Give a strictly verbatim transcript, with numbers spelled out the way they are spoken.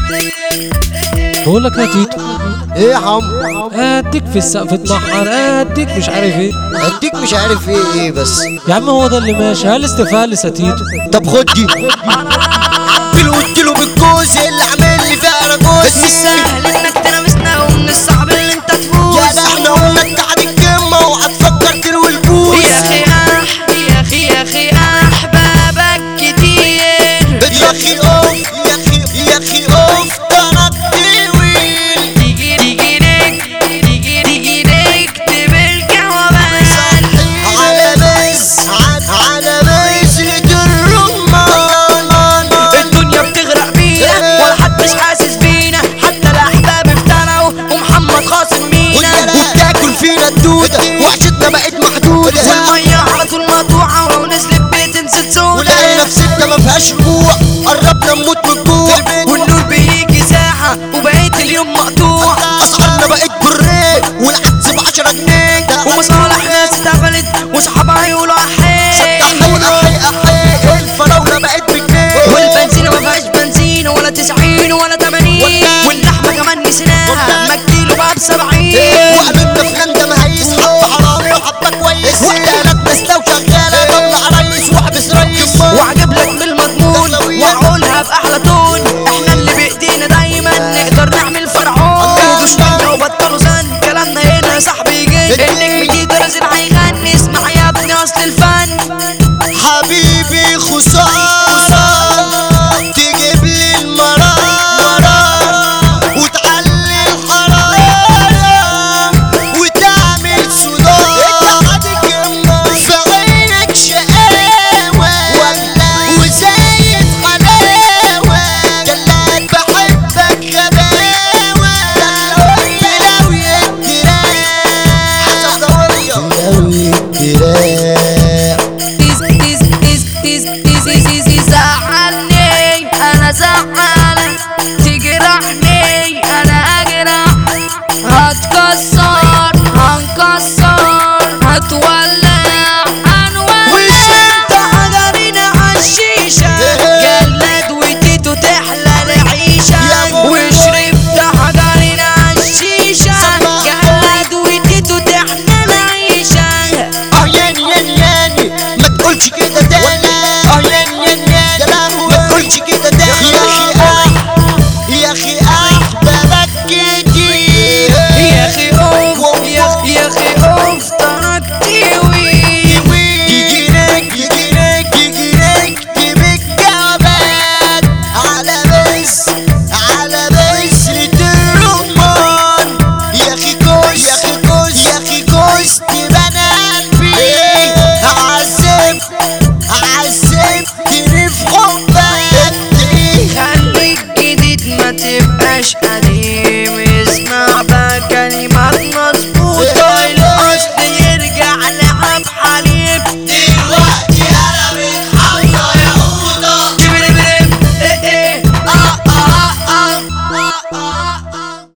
بقول لك يا تيتو، ايه يا عم؟ اديك في السقف اتنحر، اديك مش عارف ايه، اديك مش عارف ايه ايه بس يا عم هو ده اللي ماشي. هل استفهلس يا تيتو؟ طب خد دي عبله واديله بالجوز اللي عامل لي فيها رجوز. مش سهل انك تنافسنا ومن الصعب اللي انت تفوز. يا ده احنا قلنا انت قاعد الكمه وهتفكر تلوي البوز. يا اخي اح يا اخي يا اخي احبابك كتير. يا اخي اوف يا اخي يا اخي اوف طلبت ويل. تيجي تيجي نك تيجي تيجي نكتب الجوابات على بس على بذرة الرمان. الدنيا بتغرق بينا ولا حدش حاسس بينا، حتى الاحباب افتروا ومحمد خاصم مينا. وبتاكل فينا الدودة وعشتنا بقت محدودة، والمية على طول مقطوعة ولو نزلت بتنزل سودا. ولقينا نفسنا ما فيهاش رجوع، قربنا نموت من الجوع. والنور بيجي ساعة وبقيت اليوم مقطوع. اسعارنا بقت بالريق والعدس بعشرة جنيه، ومصالح ناس اتقفلت وصحابها يقولوا احي. احي احي الفراولة بقت بجنيه، والبنزينة ما فيهاش بنزين ولا تسعين ولا تمانين. واللحمة كمان نسيناها ما الكيلو بقى بسبعين. وقابلنا في غنده مهيس، حبة حرامي وحبة كويس. وقالت بس لو شغالة طلع ريس واحبس ريس. واعجب لك بالمضمون واقولها باحلى تون، احنا اللي بايدينا دايما نقدر نعمل فرعون. اهدوا شوية وبطلوا زن، كلامنا هنا يا صاحبي جد. النجم دي درجة هيغني، اسمع يا ابني اصل الفن. حبيبي خسارة تجيب لي المرارة وتعلي الحرارة وتعمل صداع في عينك شقاوة وزايد حلاوة. جلاد بحبك غباوة تلاوي الدراع تلاوي الدراع. تيز تيز تيز تيز تيز تيز تيز زعلني انا زعلان، تجرحني انا اجرح. هتكسر هنكسر هتولع هنولع. وشربت حجرنا عالشيشة جلاد وتيتو تحلى العيشة. وشربت حجرنا عالشيشة جلاد وتيتو تحلى العيشة. اه ياني ياني ياني ما تقولش كده تاني. اه ياني ياني ياني ما تقولش كده تاني. يا اخي اه يا اخي احبابك كتير. يا اخي اوف يا يا اخي اوف تركتي وي. يجيلك يجيلك يجيلك تكتب الجوابات على بس على بذرة الرمان. يا اخي كوس يا اخي كوس يا اخي كوس تبان قلبي. عذب عذبتني في حبك. خليك جديد ما تبقاش قديم، اسمع بقى كلمات